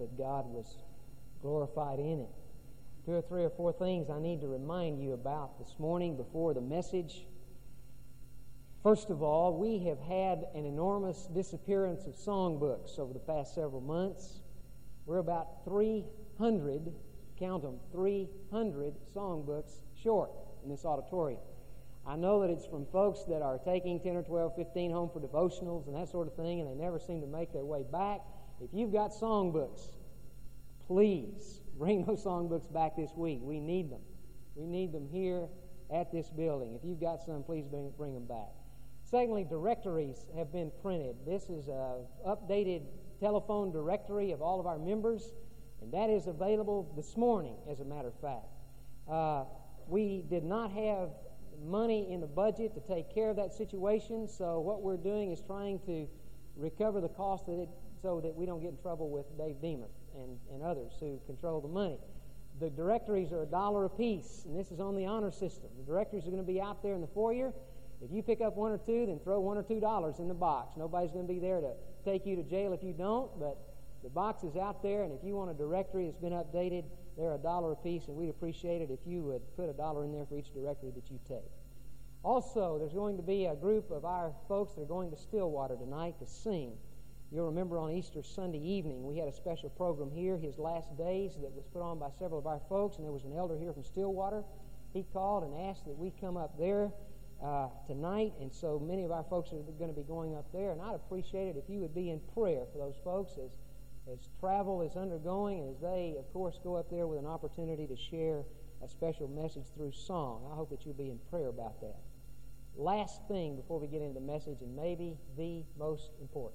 that God was glorified in it. 2 or 3 or 4 things I need to remind you about this morning before the message. First of all, we have had an enormous disappearance of songbooks over the past several months. We're about 300, count them, 300 songbooks short in this auditorium. I know that it's from folks that are taking 10 or 12, 15 home for devotionals and that sort of thing, and they never seem to make their way back. If you've got songbooks, please bring those songbooks back this week. We need them. We need them here at this building. If you've got some, please bring them back. Secondly, directories have been printed. This is an updated telephone directory of all of our members, and that is available this morning, as a matter of fact. We did not have money in the budget to take care of that situation, so what we're doing is trying to recover the cost of it so that we don't get in trouble with Dave Demuth and others who control the money. The directories are $1 a piece, and this is on the honor system. The directories are going to be out there in the foyer. If you pick up 1 or 2, then throw $1 or $2 in the box. Nobody's going to be there to take you to jail if you don't, but the box is out there, and if you want a directory that's been updated, they're $1 a piece, and we'd appreciate it if you would put $1 in there for each directory that you take. Also, there's going to be a group of our folks that are going to Stillwater tonight to sing. You'll remember on Easter Sunday evening, we had a special program here, His Last Days, that was put on by several of our folks, and there was an elder here from Stillwater. He called and asked that we come up there tonight, and so many of our folks are going to be going up there, and I'd appreciate it if you would be in prayer for those folks as travel is undergoing, and as they, of course, go up there with an opportunity to share a special message through song. I hope that you'll be in prayer about that. Last thing before we get into the message, and maybe the most important.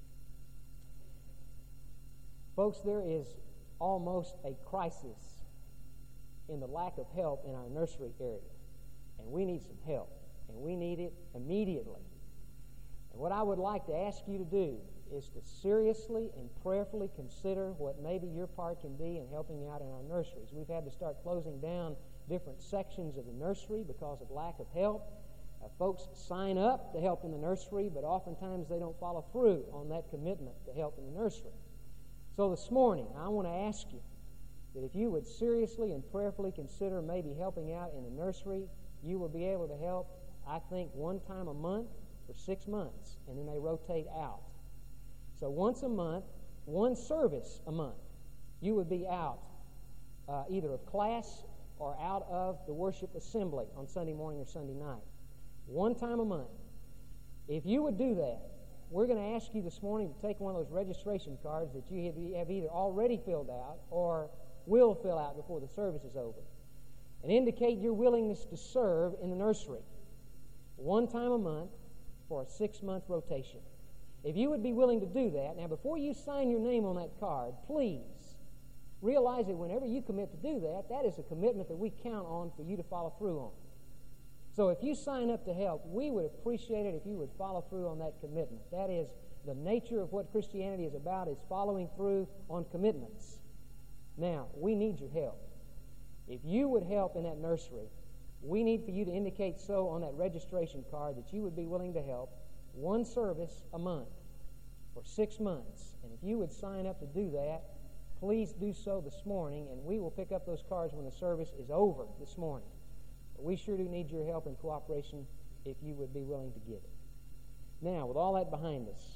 Folks, there is almost a crisis in the lack of help in our nursery area, and we need some help, and we need it immediately. And what I would like to ask you to do is to seriously and prayerfully consider what maybe your part can be in helping out in our nurseries. We've had to start closing down different sections of the nursery because of lack of help. Folks sign up to help in the nursery, but oftentimes they don't follow through on that commitment to help in the nursery. So this morning, I want to ask you that if you would seriously and prayerfully consider maybe helping out in the nursery, you will be able to help, I think, 1 time a month for 6 months, and then they rotate out. So once a month, 1 service a month, you would be out either of class or out of the worship assembly on Sunday morning or Sunday night. 1 time a month. If you would do that, we're going to ask you this morning to take one of those registration cards that you have either already filled out or will fill out before the service is over, and indicate your willingness to serve in the nursery 1 time a month for a 6-month rotation. If you would be willing to do that, now before you sign your name on that card, please realize that whenever you commit to do that, that is a commitment that we count on for you to follow through on. So if you sign up to help, we would appreciate it if you would follow through on that commitment. That is the nature of what Christianity is about, is following through on commitments. Now, we need your help. If you would help in that nursery, we need for you to indicate so on that registration card that you would be willing to help 1 service a month for 6 months. And if you would sign up to do that, please do so this morning, and we will pick up those cards when the service is over this morning. But we sure do need your help and cooperation if you would be willing to give it. Now, with all that behind us,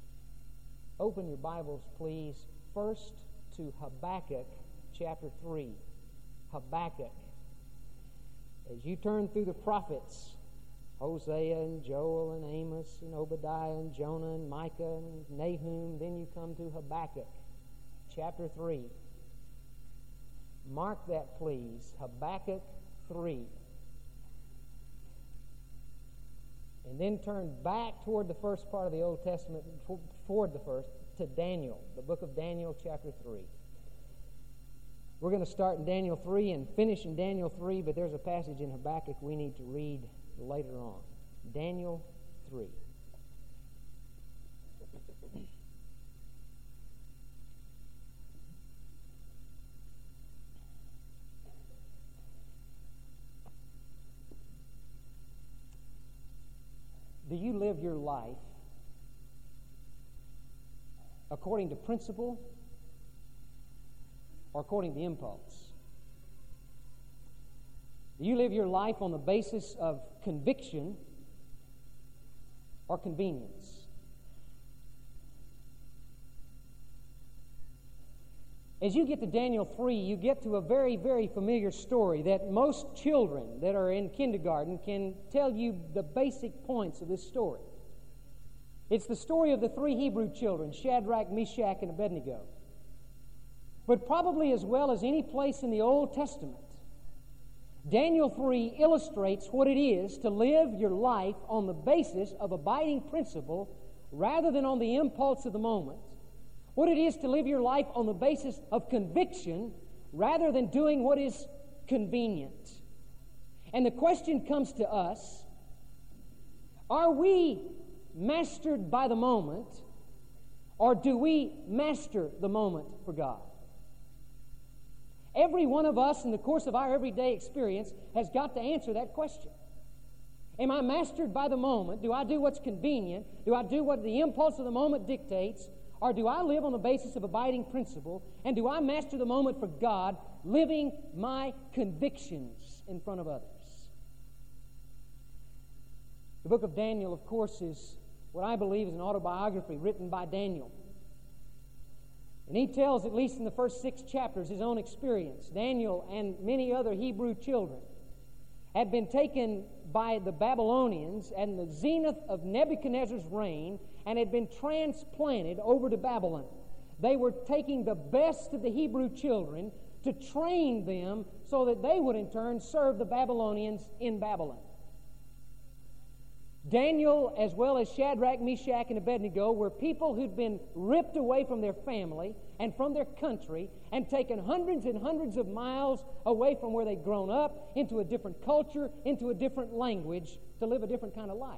open your Bibles, please, first to Habakkuk chapter 3. Habakkuk. As you turn through the prophets, Hosea and Joel and Amos and Obadiah and Jonah and Micah and Nahum, then you come to Habakkuk chapter 3. Mark that, please. Habakkuk 3. And then turn back toward the first part of the Old Testament, toward the first, to Daniel, the book of Daniel, chapter 3. We're going to start in Daniel 3 and finish in Daniel 3, but there's a passage in Habakkuk we need to read later on. Daniel 3. Do you live your life according to principle or according to impulse? Do you live your life on the basis of conviction or convenience? As you get to Daniel 3, you get to a very, very familiar story that most children that are in kindergarten can tell you the basic points of this story. It's the story of the three Hebrew children, Shadrach, Meshach, and Abednego. But probably as well as any place in the Old Testament, Daniel 3 illustrates what it is to live your life on the basis of abiding principle rather than on the impulse of the moment. What it is to live your life on the basis of conviction rather than doing what is convenient. And the question comes to us, are we mastered by the moment, or do we master the moment for God? Every one of us in the course of our everyday experience has got to answer that question. Am I mastered by the moment? Do I do what's convenient? Do I do what the impulse of the moment dictates? Or do I live on the basis of abiding principle? And do I master the moment for God, living my convictions in front of others? The book of Daniel, of course, is what I believe is an autobiography written by Daniel. And he tells, at least in the first 6 chapters, his own experience. Daniel and many other Hebrew children had been taken by the Babylonians and the zenith of Nebuchadnezzar's reign and had been transplanted over to Babylon. They were taking the best of the Hebrew children to train them so that they would in turn serve the Babylonians in Babylon. Daniel, as well as Shadrach, Meshach, and Abednego, were people who'd been ripped away from their family and from their country and taken hundreds and hundreds of miles away from where they'd grown up into a different culture, into a different language, to live a different kind of life.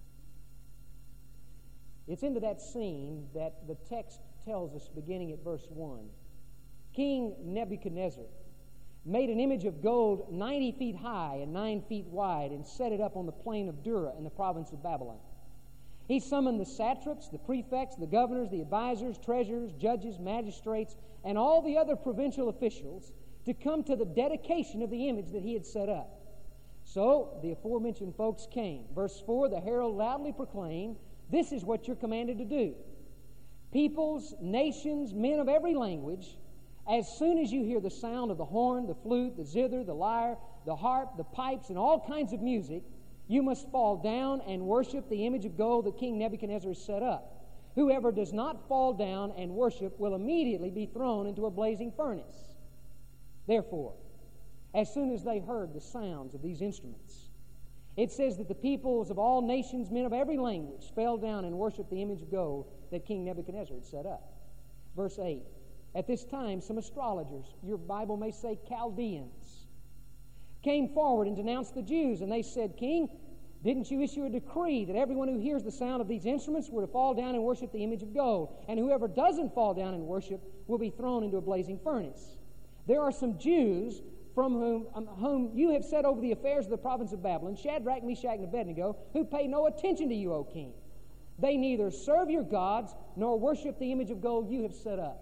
It's into that scene that the text tells us, beginning at verse 1. King Nebuchadnezzar made an image of gold 90 feet high and 9 feet wide and set it up on the plain of Dura in the province of Babylon. He summoned the satraps, the prefects, the governors, the advisors, treasurers, judges, magistrates, and all the other provincial officials to come to the dedication of the image that he had set up. So the aforementioned folks came. Verse 4, the herald loudly proclaimed, "This is what you're commanded to do. Peoples, nations, men of every language, as soon as you hear the sound of the horn, the flute, the zither, the lyre, the harp, the pipes, and all kinds of music, you must fall down and worship the image of gold that King Nebuchadnezzar has set up. Whoever does not fall down and worship will immediately be thrown into a blazing furnace." Therefore, as soon as they heard the sounds of these instruments, it says that the peoples of all nations, men of every language, fell down and worshiped the image of gold that King Nebuchadnezzar had set up. Verse 8, at this time some astrologers, your Bible may say Chaldeans, came forward and denounced the Jews, and they said, "King, didn't you issue a decree that everyone who hears the sound of these instruments were to fall down and worship the image of gold, and whoever doesn't fall down and worship will be thrown into a blazing furnace? There are some Jews from whom you have set over the affairs of the province of Babylon, Shadrach, Meshach, and Abednego, who pay no attention to you, O king. They neither serve your gods nor worship the image of gold you have set up."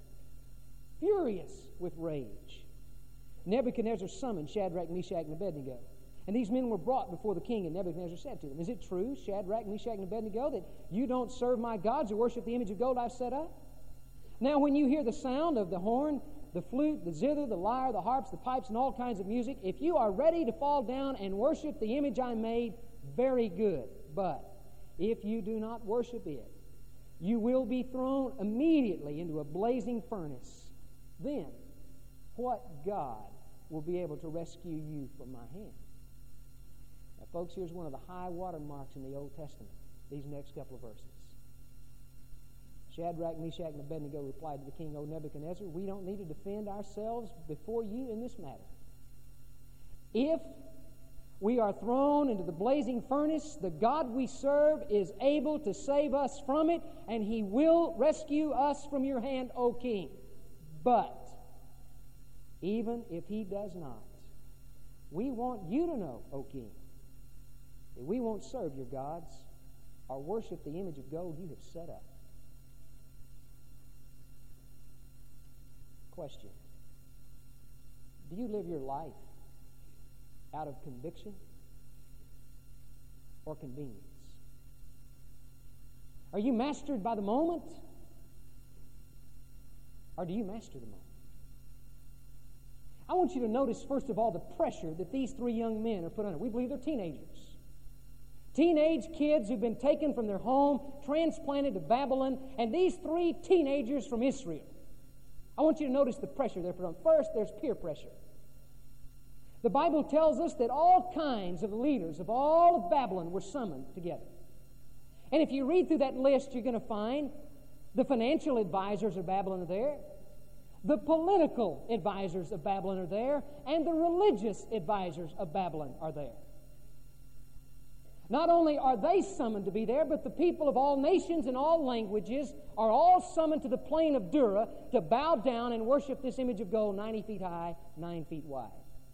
Furious with rage, Nebuchadnezzar summoned Shadrach, Meshach, and Abednego. And these men were brought before the king, and Nebuchadnezzar said to them, "Is it true, Shadrach, Meshach, and Abednego, that you don't serve my gods or worship the image of gold I've set up? Now when you hear the sound of the horn, the flute, the zither, the lyre, the harps, the pipes, and all kinds of music, if you are ready to fall down and worship the image I made, very good. But if you do not worship it, you will be thrown immediately into a blazing furnace. Then what God will be able to rescue you from my hand?" Now, folks, here's one of the high water marks in the Old Testament, these next couple of verses. Shadrach, Meshach, and Abednego replied to the king, "O Nebuchadnezzar, we don't need to defend ourselves before you in this matter. If we are thrown into the blazing furnace, the God we serve is able to save us from it, and he will rescue us from your hand, O king. But even if he does not, we want you to know, O king, that we won't serve your gods or worship the image of gold you have set up." Question: Do you live your life out of conviction or convenience? Are you mastered by the moment, or do you master the moment? I want you to notice, first of all, the pressure that these three young men are put under. We believe they're teenagers. Teenage kids who've been taken from their home, transplanted to Babylon, and these three teenagers from Israel. I want you to notice the pressure they're put on. First, there's peer pressure. The Bible tells us that all kinds of leaders of all of Babylon were summoned together. And if you read through that list, you're going to find the financial advisors of Babylon are there, the political advisors of Babylon are there, and the religious advisors of Babylon are there. Not only are they summoned to be there, but the people of all nations and all languages are all summoned to the plain of Dura to bow down and worship this image of gold 90 feet high, 9 feet wide.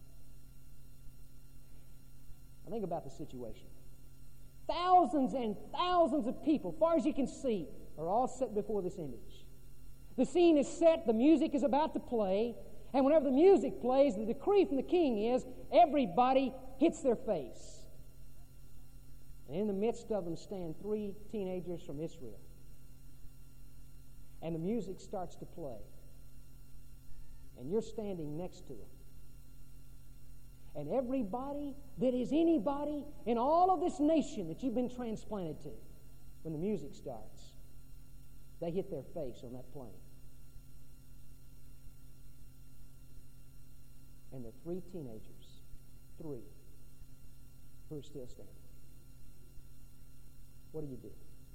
Now think about the situation. Thousands and thousands of people, far as you can see, are all set before this image. The scene is set, the music is about to play, and whenever the music plays, the decree from the king is everybody hits their face. And in the midst of them stand three teenagers from Israel. And the music starts to play. And you're standing next to them. And everybody that is anybody in all of this nation that you've been transplanted to, when the music starts, they hit their face on that plane. And the three teenagers, who are still standing. What do?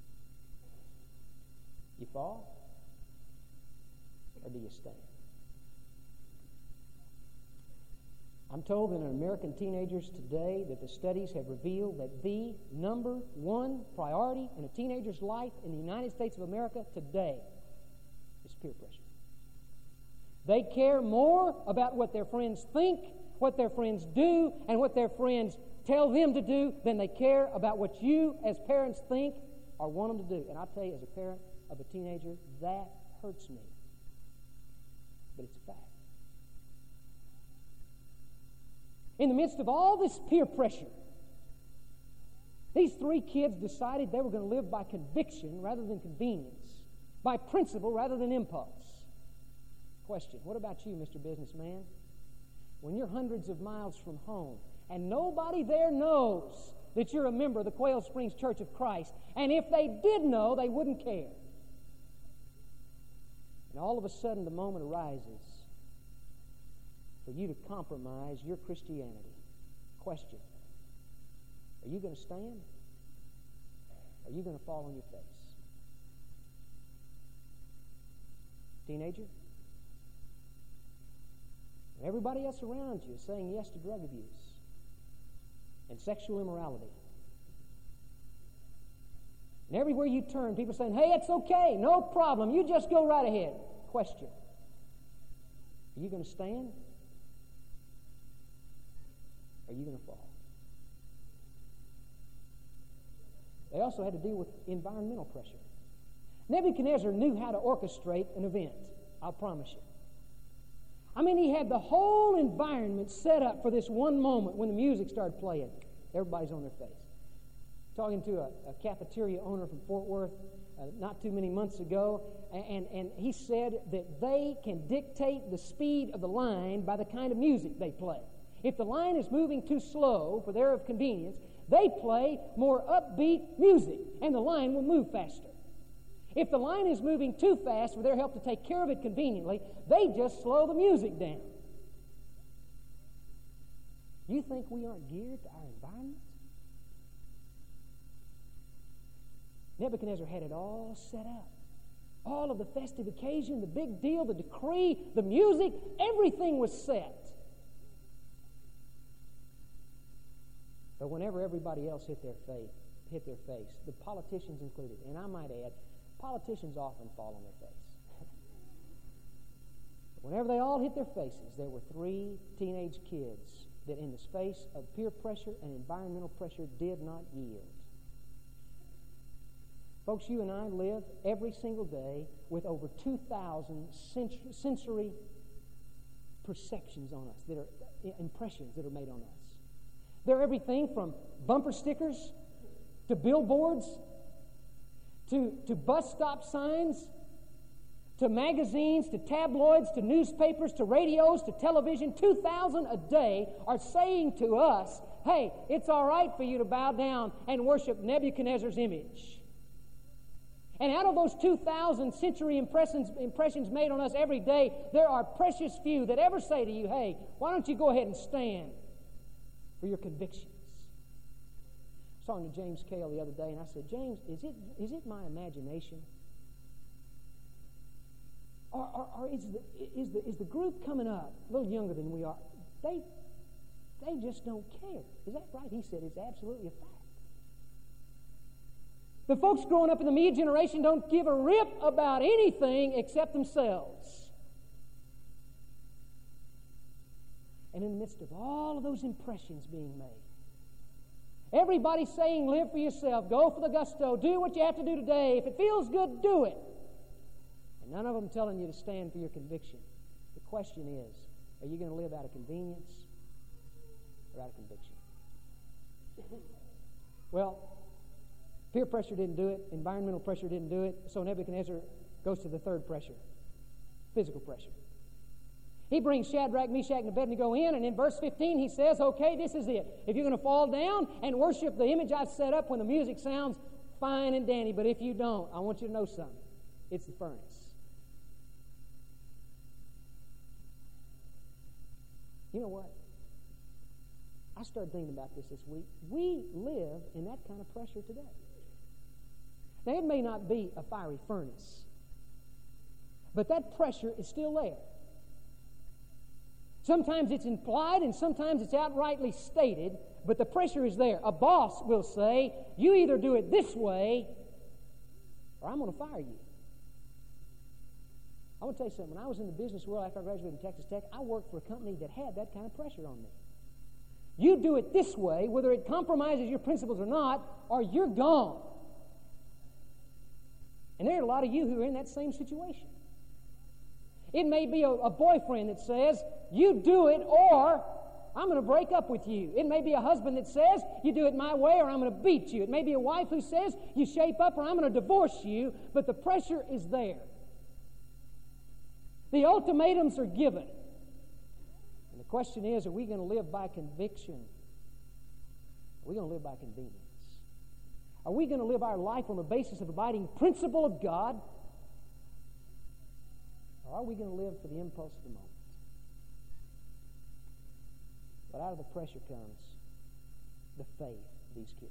You fall? Or do you stand? I'm told that in American teenagers today that the studies have revealed that the number one priority in a teenager's life in the United States of America today is peer pressure. They care more about what their friends think, what their friends do, and what their friends tell them to do than they care about what you as parents think or want them to do. And I'll tell you, as a parent of a teenager, that hurts me. But it's a fact. In the midst of all this peer pressure, these three kids decided they were going to live by conviction rather than convenience, by principle rather than impulse. Question, what about you, Mr. Businessman? When you're hundreds of miles from home and nobody there knows that you're a member of the Quail Springs Church of Christ, and if they did know, they wouldn't care. And all of a sudden the moment arises for you to compromise your Christianity. Question, are you going to stand? Or are you going to fall on your face? Teenager? And everybody else around you is saying yes to drug abuse and sexual immorality. And everywhere you turn, people are saying, hey, it's okay, no problem, you just go right ahead. Question, are you going to stand? Or are you going to fall? They also had to deal with environmental pressure. Nebuchadnezzar knew how to orchestrate an event, I'll promise you. I mean, he had the whole environment set up for this one moment when the music started playing. Everybody's on their face. Talking to a cafeteria owner from Fort Worth not too many months ago, and he said that they can dictate the speed of the line by the kind of music they play. If the line is moving too slow for their convenience, they play more upbeat music, and the line will move faster. If the line is moving too fast for their help to take care of it conveniently, they just slow the music down. You think we aren't geared to our environment? Nebuchadnezzar had it all set up. All of the festive occasion, the big deal, the decree, the music, everything was set. But whenever everybody else hit their face, the politicians included, and I might add, politicians often fall on their face. Whenever they all hit their faces, there were three teenage kids that in the face of peer pressure and environmental pressure did not yield. Folks, you and I live every single day with over 2,000 sensory perceptions on us, that are impressions that are made on us. They're everything from bumper stickers to billboards to bus stop signs to magazines to tabloids to newspapers to radios to television. 2,000 a day are saying to us, hey, it's all right for you to bow down and worship Nebuchadnezzar's image. And out of those 2,000 sensory impressions made on us every day, there are precious few that ever say to you, hey, why don't you go ahead and stand for your convictions? I was talking to James Cale the other day, and I said, James, is it my imagination? Or is the group coming up a little younger than we are? They just don't care. Is that right? He said it's absolutely a fact. The folks growing up in the me generation don't give a rip about anything except themselves. And in the midst of all of those impressions being made, everybody's saying, live for yourself, go for the gusto, do what you have to do today. If it feels good, do it. And none of them telling you to stand for your conviction. The question is, are you going to live out of convenience or out of conviction? Well, peer pressure didn't do it. Environmental pressure didn't do it. So Nebuchadnezzar goes to the third pressure, physical pressure. He brings Shadrach, Meshach, and Abednego in, and in verse 15 he says, okay, this is it. If you're going to fall down and worship the image I've set up when the music sounds fine and dandy, but if you don't, I want you to know something. It's the furnace. You know what? I started thinking about this week. We live in that kind of pressure today. Now, it may not be a fiery furnace, but that pressure is still there. Sometimes it's implied and sometimes it's outrightly stated, but the pressure is there. A boss will say, you either do it this way or I'm going to fire you. I want to tell you something. When I was in the business world after I graduated from Texas Tech, I worked for a company that had that kind of pressure on me. You do it this way, whether it compromises your principles or not, or you're gone. And there are a lot of you who are in that same situation. It may be a boyfriend that says, you do it or I'm going to break up with you. It may be a husband that says, you do it my way or I'm going to beat you. It may be a wife who says, you shape up or I'm going to divorce you. But the pressure is there. The ultimatums are given. And the question is, are we going to live by conviction? Are we going to live by convenience? Are we going to live our life on the basis of abiding principle of God? Or are we going to live for the impulse of the moment? But out of the pressure comes the faith of these kids.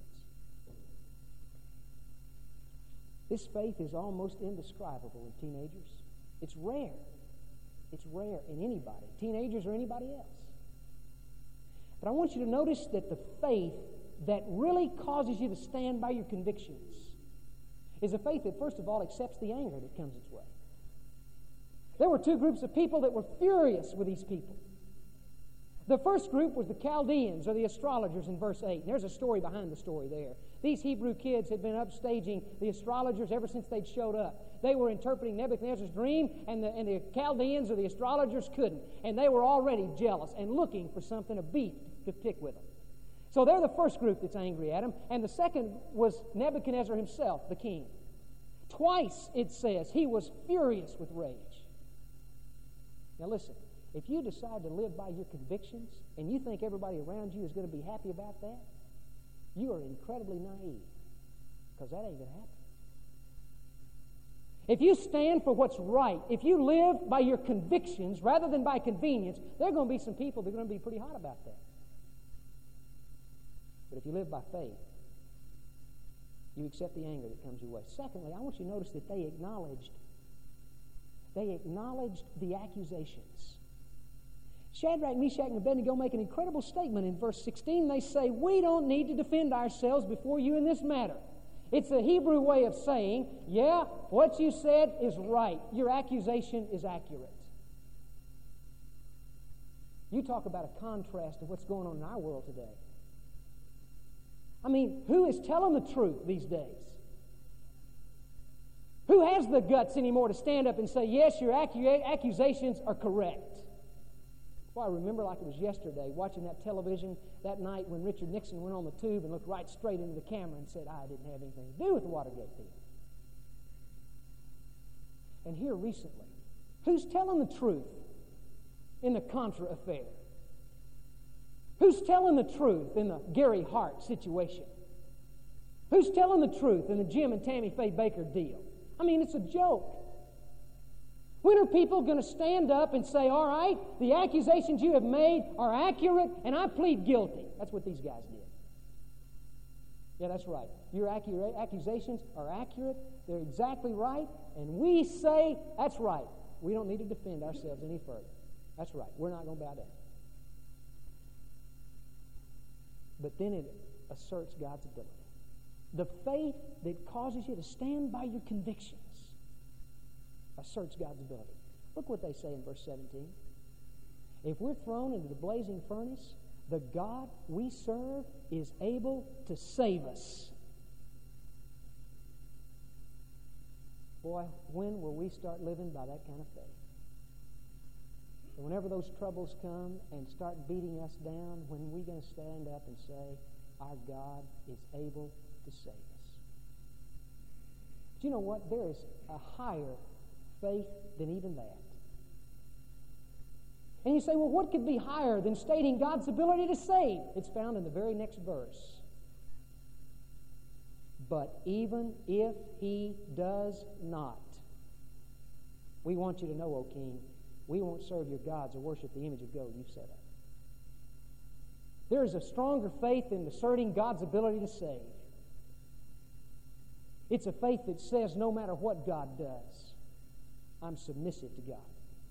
This faith is almost indescribable in teenagers. It's rare. It's rare in anybody, teenagers or anybody else. But I want you to notice that the faith that really causes you to stand by your convictions is a faith that, first of all, accepts the anger that comes its way. There were two groups of people that were furious with these people. The first group was the Chaldeans, or the astrologers, in verse 8. And there's a story behind the story there. These Hebrew kids had been upstaging the astrologers ever since they'd showed up. They were interpreting Nebuchadnezzar's dream, and the Chaldeans, or the astrologers, couldn't. And they were already jealous and looking for something, a beat to pick with them. So they're the first group that's angry at him. And the second was Nebuchadnezzar himself, the king. Twice, it says, he was furious with rage. Now listen, if you decide to live by your convictions and you think everybody around you is going to be happy about that, you are incredibly naive, because that ain't going to happen. If you stand for what's right, if you live by your convictions rather than by convenience, there are going to be some people that are going to be pretty hot about that. But if you live by faith, you accept the anger that comes your way. Secondly, I want you to notice that they acknowledged the accusations. Shadrach, Meshach, and Abednego make an incredible statement in verse 16. They say, we don't need to defend ourselves before you in this matter. It's a Hebrew way of saying, yeah, what you said is right. Your accusation is accurate. You talk about a contrast of what's going on in our world today. I mean, who is telling the truth these days? Who has the guts anymore to stand up and say, yes, your accusations are correct? Well, I remember like it was yesterday, watching that television that night when Richard Nixon went on the tube and looked right straight into the camera and said, I didn't have anything to do with the Watergate deal. And here recently, who's telling the truth in the Contra affair? Who's telling the truth in the Gary Hart situation? Who's telling the truth in the Jim and Tammy Faye Baker deal? I mean, it's a joke. When are people going to stand up and say, all right, the accusations you have made are accurate and I plead guilty? That's what these guys did. Yeah, that's right. Your accusations are accurate. They're exactly right. And we say, that's right. We don't need to defend ourselves any further. That's right. We're not going to bow down. But then it asserts God's ability. The faith that causes you to stand by your convictions asserts God's ability. Look what they say in verse 17. If we're thrown into the blazing furnace, the God we serve is able to save us. Boy, when will we start living by that kind of faith? And whenever those troubles come and start beating us down, when are we going to stand up and say, our God is able to save us? Do you know what? There is a higher faith than even that. And you say, well, what could be higher than stating God's ability to save? It's found in the very next verse. But even if He does not, we want you to know, O King, we won't serve your gods or worship the image of gold you've set up. There is a stronger faith in asserting God's ability to save. It's a faith that says no matter what God does, I'm submissive to God.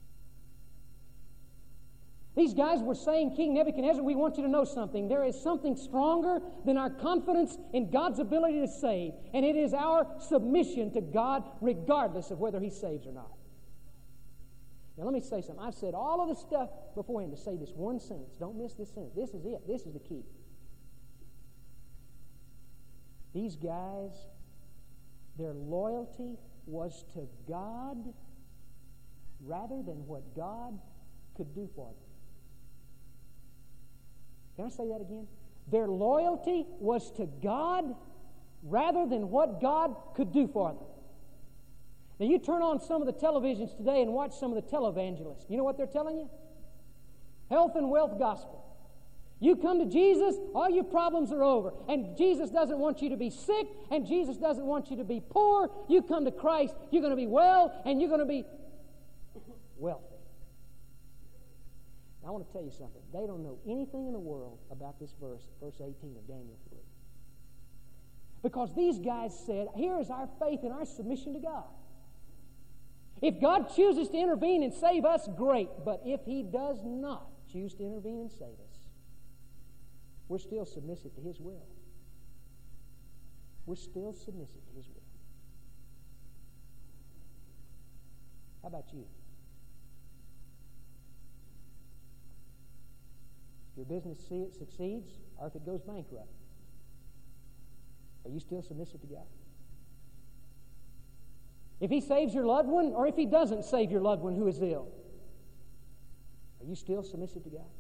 These guys were saying, King Nebuchadnezzar, we want you to know something. There is something stronger than our confidence in God's ability to save, and it is our submission to God regardless of whether He saves or not. Now let me say something. I've said all of the stuff beforehand to say this one sentence. Don't miss this sentence. This is it. This is the key. These guys, their loyalty was to God rather than what God could do for them. Can I say that again? Their loyalty was to God rather than what God could do for them. Now you turn on some of the televisions today and watch some of the televangelists. You know what they're telling you? Health and wealth gospel. You come to Jesus, all your problems are over. And Jesus doesn't want you to be sick, and Jesus doesn't want you to be poor. You come to Christ, you're going to be well, and you're going to be wealthy. Now, I want to tell you something. They don't know anything in the world about this verse 18 of Daniel 3. Because these guys said, here is our faith and our submission to God. If God chooses to intervene and save us, great. But if He does not choose to intervene and save us, we're still submissive to His will. We're still submissive to His will. How about you? If your business succeeds or if it goes bankrupt, are you still submissive to God? If He saves your loved one or if He doesn't save your loved one who is ill, are you still submissive to God?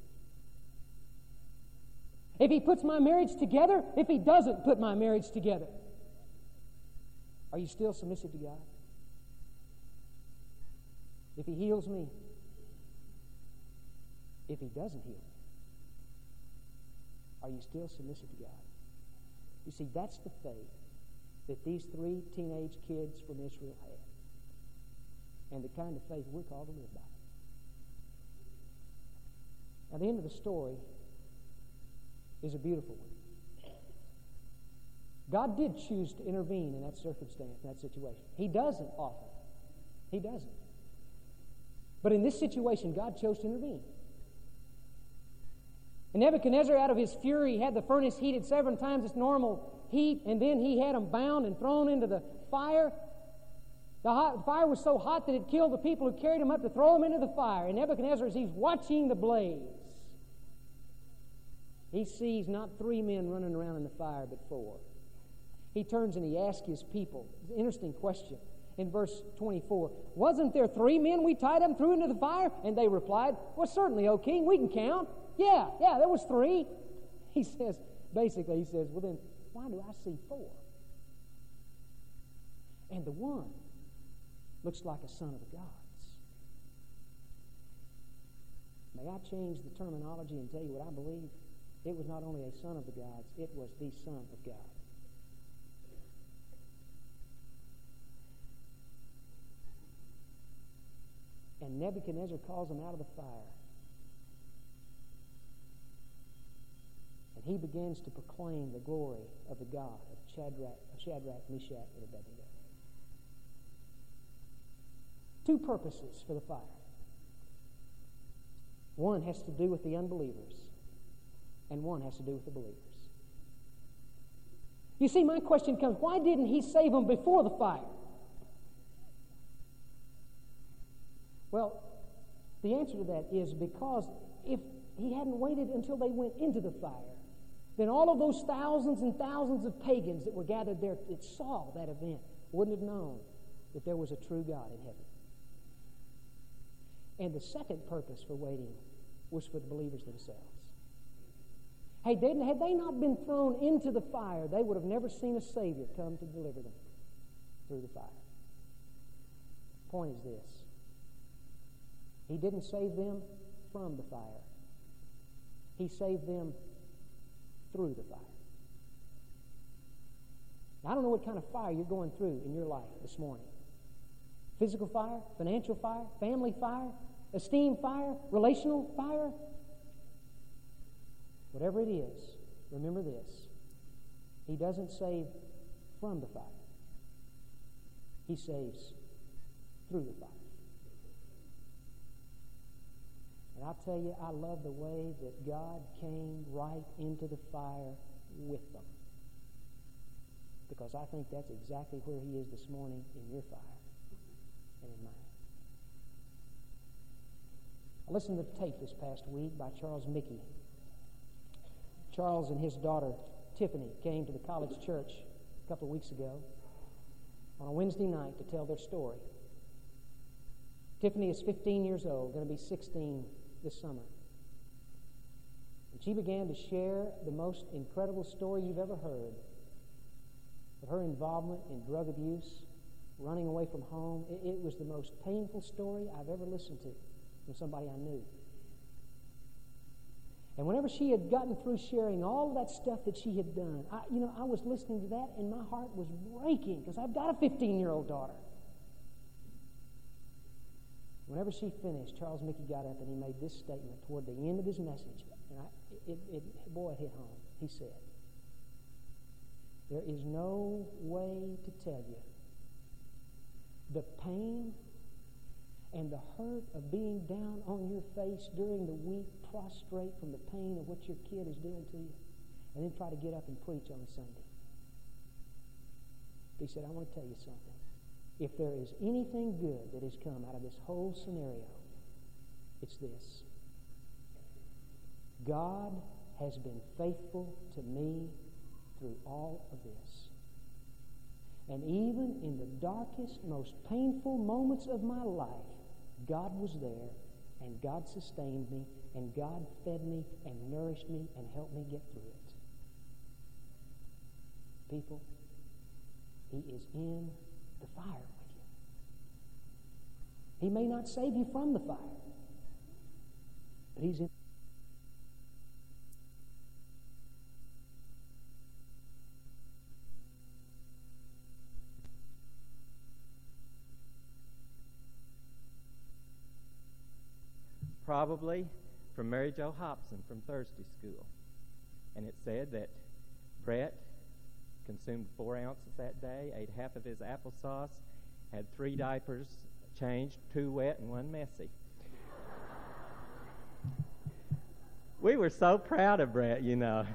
If He puts my marriage together, if He doesn't put my marriage together, are you still submissive to God? If He heals me, if He doesn't heal me, are you still submissive to God? You see, that's the faith that these 3 teenage kids from Israel had, and the kind of faith we're called to live by. Now, the end of the story is a beautiful one. God did choose to intervene in that circumstance, in that situation. He doesn't often. He doesn't. But in this situation, God chose to intervene. And Nebuchadnezzar, out of his fury, had the furnace heated several times its normal heat, and then he had them bound and thrown into the fire. The fire was so hot that it killed the people who carried him up to throw them into the fire. And Nebuchadnezzar, as he's watching the blaze, he sees not 3 men running around in the fire, but 4. He turns and he asks his people, it's an interesting question, In verse 24, wasn't there 3 men we tied up and threw into the fire? And they replied, well, certainly, O king, we can count. Yeah, there was 3. He says, well then, why do I see 4? And the one looks like a son of the gods. May I change the terminology and tell you what I believe? It was not only a son of the gods, it was the Son of God. And Nebuchadnezzar calls him out of the fire. And he begins to proclaim the glory of the God of Shadrach, Meshach, and Abednego. 2 purposes for the fire. One has to do with the unbelievers, and one has to do with the believers. You see, my question comes, why didn't he save them before the fire? Well, the answer to that is because if he hadn't waited until they went into the fire, then all of those thousands and thousands of pagans that were gathered there that saw that event wouldn't have known that there was a true God in heaven. And the second purpose for waiting was for the believers themselves. Hey, had they not been thrown into the fire, they would have never seen a Savior come to deliver them through the fire. Point is this. He didn't save them from the fire. He saved them through the fire. Now, I don't know what kind of fire you're going through in your life this morning. Physical fire, financial fire, family fire, esteem fire, relational fire. Whatever it is, remember this. He doesn't save from the fire. He saves through the fire. And I'll tell you, I love the way that God came right into the fire with them. Because I think that's exactly where He is this morning in your fire and in mine. I listened to the tape this past week by Charles Mickey. Charles and his daughter, Tiffany, came to the college church a couple of weeks ago on a Wednesday night to tell their story. Tiffany is 15 years old, going to be 16 this summer. And she began to share the most incredible story you've ever heard of her involvement in drug abuse, running away from home. It was the most painful story I've ever listened to from somebody I knew. And whenever she had gotten through sharing all that stuff that she had done, I was listening to that and my heart was breaking because I've got a 15-year-old daughter. Whenever she finished, Charles Mickey got up and he made this statement toward the end of his message. And it hit home. He said, there is no way to tell you the pain and the hurt of being down on your face during the week, prostrate from the pain of what your kid is doing to you, and then try to get up and preach on Sunday. He said, I want to tell you something. If there is anything good that has come out of this whole scenario, it's this. God has been faithful to me through all of this. And even in the darkest, most painful moments of my life, God was there, and God sustained me, and God fed me, and nourished me, and helped me get through it. People, He is in the fire with you. He may not save you from the fire, but He's in. Probably from Mary Jo Hobson from Thursday School. And it said that Brett consumed 4 ounces that day, ate half of his applesauce, had 3 diapers changed, 2 wet and 1 messy. We were so proud of Brett, you know.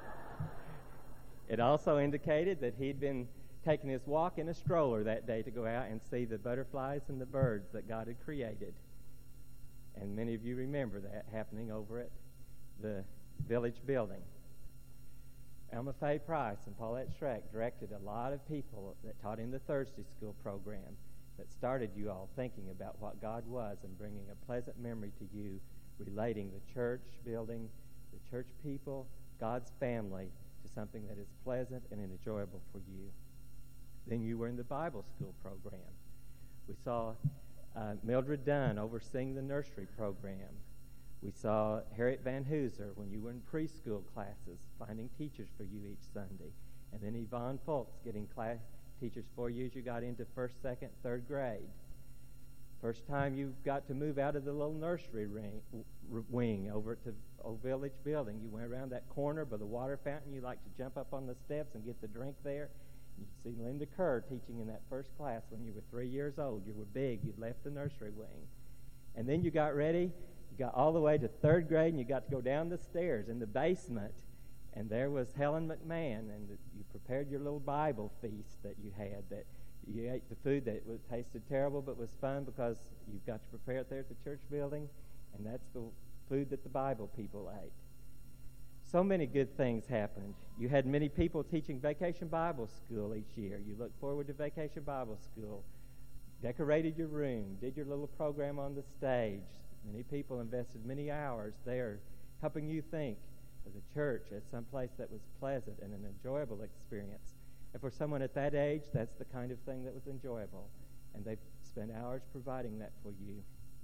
It also indicated that he'd been taking his walk in a stroller that day to go out and see the butterflies and the birds that God had created. And many of you remember that happening over at the village building. Elma Faye Price and Paulette Schreck directed a lot of people that taught in the Thursday School program. that started you all thinking about what God was and bringing a pleasant memory to you, relating the church building, the church people, God's family, to something that is pleasant and enjoyable for you. Then you were in the Bible school program. We saw Mildred Dunn overseeing the nursery program. We saw Harriet Van Hooser when you were in preschool classes, finding teachers for you each Sunday. And then Yvonne Folks getting teachers for you as you got into first, second, third grade. First time you got to move out of the little nursery wing over at the old village building. You went around that corner by the water fountain. You liked to jump up on the steps and get the drink there. You'd see Linda Kerr teaching in that first class when you were 3 years old. You were big. You'd left the nursery wing. And then you got ready. You got all the way to third grade, and you got to go down the stairs in the basement. And there was Helen McMahon, and you prepared your little Bible feast that you had. That you ate the food that tasted terrible but was fun because you got to prepare it there at the church building. And that's the food that the Bible people ate. So many good things happened. You had many people teaching Vacation Bible School each year. You looked forward to Vacation Bible School, decorated your room, did your little program on the stage. Many people invested many hours there helping you think of the church as some place that was pleasant and an enjoyable experience. And for someone at that age, that's the kind of thing that was enjoyable. And they spent hours providing that for you.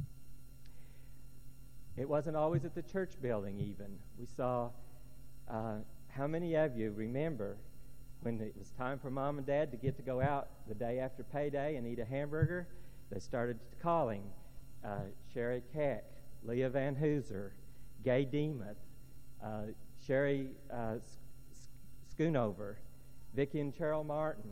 It wasn't always at the church building even. We saw how many of you remember when it was time for Mom and Dad to get to go out the day after payday and eat a hamburger? They started calling Sherry Keck, Leah Van Hooser, Gay Demuth, Sherry Schoonover, Vicki and Cheryl Martin,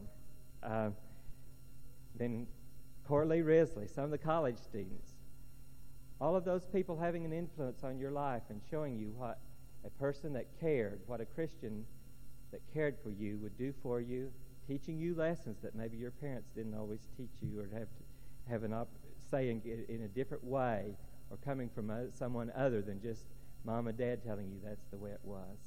then Coralie Risley, some of the college students. All of those people having an influence on your life and showing you what a person that cared, what a Christian that cared for you would do for you, teaching you lessons that maybe your parents didn't always teach you or have an say in a different way, or coming from someone other than just Mom and Dad telling you that's the way it was.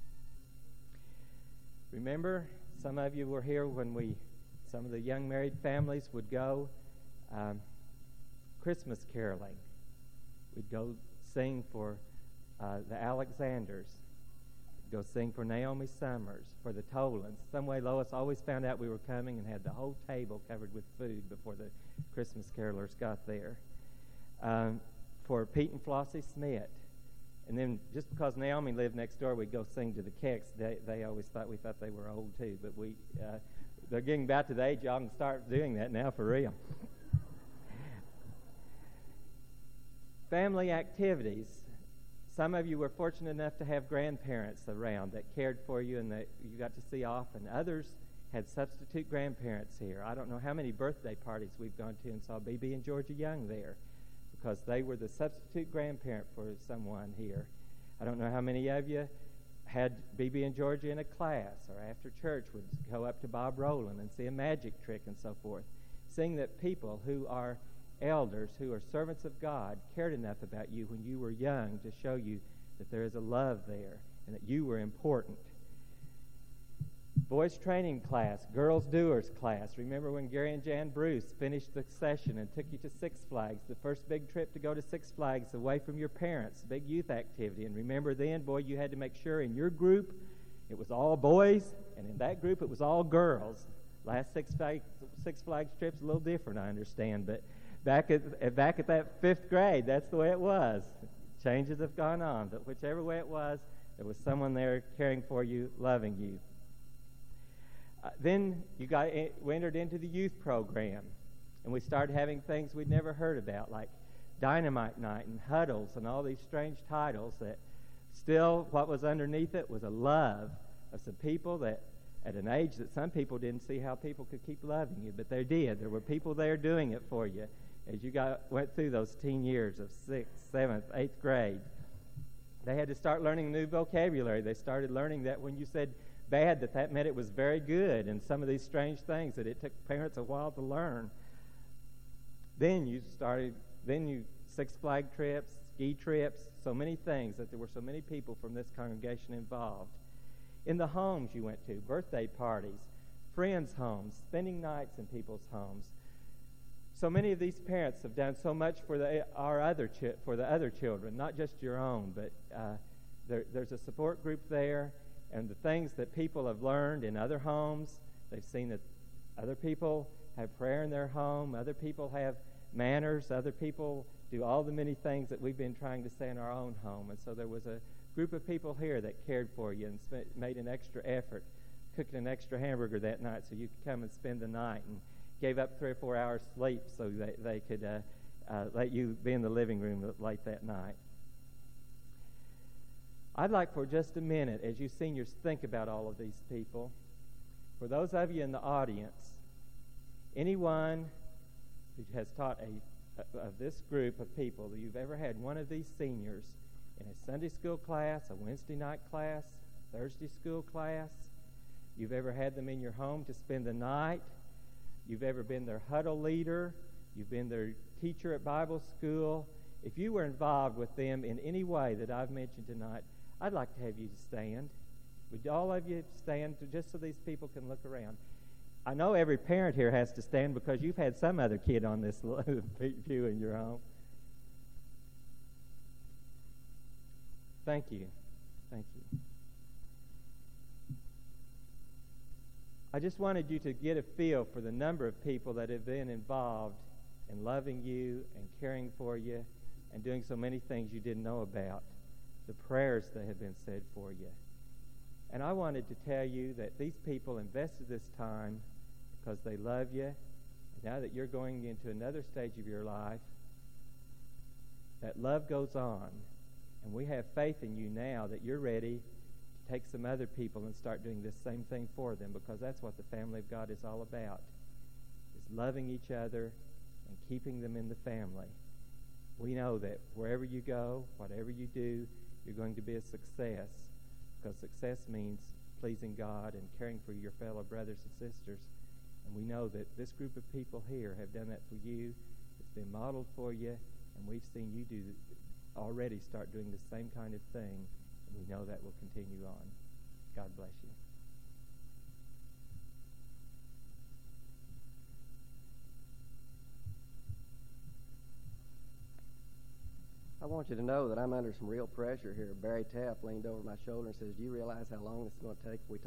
Remember, some of you were here when some of the young married families would go Christmas caroling. We'd go sing for the Alexanders, go sing for Naomi Summers, for the Tolans. Some way Lois always found out we were coming and had the whole table covered with food before the Christmas carolers got there. For Pete and Flossie Smith. And then just because Naomi lived next door, we'd go sing to the Kecks. They always thought we thought they were old too, but they're getting about to the age y'all can start doing that now for real. Family activities. Some of you were fortunate enough to have grandparents around that cared for you and that you got to see often. Others had substitute grandparents here. I don't know how many birthday parties we've gone to and saw B.B. and Georgia Young there because they were the substitute grandparent for someone here. I don't know how many of you had B.B. and Georgia in a class or after church would go up to Bob Rowland and see a magic trick and so forth. Seeing that people who are elders, who are servants of God, cared enough about you when you were young to show you that there is a love there and that you were important. Boys training class, girls doers class. Remember when Gary and Jan Bruce finished the session and took you to Six Flags, the first big trip to go to Six Flags away from your parents, big youth activity. And remember then, boy, you had to make sure in your group it was all boys, and in that group it was all girls. Last Six Flags trip's a little different, I understand, but back at that fifth grade, that's the way it was. Changes have gone on, but whichever way it was, there was someone there caring for you, loving you. Then we entered into the youth program, and we started having things we'd never heard about, like Dynamite Night and Huddles and all these strange titles that still what was underneath it was a love of some people that at an age that some people didn't see how people could keep loving you, but they did. There were people there doing it for you as you went through those teen years of 6th, 7th, 8th grade. They had to start learning new vocabulary. They started learning that when you said bad, that meant it was very good, and some of these strange things that it took parents a while to learn. Then Six Flag trips, ski trips, so many things that there were so many people from this congregation involved. In the homes you went to, birthday parties, friends' homes, spending nights in people's homes, So many of these parents have done so much for the other children, not just your own, but there's a support group there, and the things that people have learned in other homes, they've seen that other people have prayer in their home, other people have manners, other people do all the many things that we've been trying to say in our own home. And so there was a group of people here that cared for you and made an extra effort, cooking an extra hamburger that night so you could come and spend the night, and gave up 3 or 4 hours sleep so that they could let you be in the living room late that night. I'd like for just a minute, as you seniors think about all of these people, for those of you in the audience, anyone who has taught of this group of people, that you've ever had one of these seniors in a Sunday school class, a Wednesday night class, a Thursday school class, you've ever had them in your home to spend the night, you've ever been their huddle leader, you've been their teacher at Bible school, if you were involved with them in any way that I've mentioned tonight, I'd like to have you stand. Would all of you stand just so these people can look around? I know every parent here has to stand because you've had some other kid on this pew in your home. Thank you. Thank you. I just wanted you to get a feel for the number of people that have been involved in loving you and caring for you and doing so many things you didn't know about, the prayers that have been said for you. And I wanted to tell you that these people invested this time because they love you. And now that you're going into another stage of your life, that love goes on. And we have faith in you now that you're ready to take some other people and start doing this same thing for them, because that's what the family of God is all about, is loving each other and keeping them in the family. We know that wherever you go, whatever you do, you're going to be a success, because success means pleasing God and caring for your fellow brothers and sisters. And we know that this group of people here have done that for you. It's been modeled for you, and we've seen you already start doing the same kind of thing, and we know that will continue on. God bless you. I want you to know that I'm under some real pressure here. Barry Tapp leaned over my shoulder and says, "Do you realize how long this is going to take if we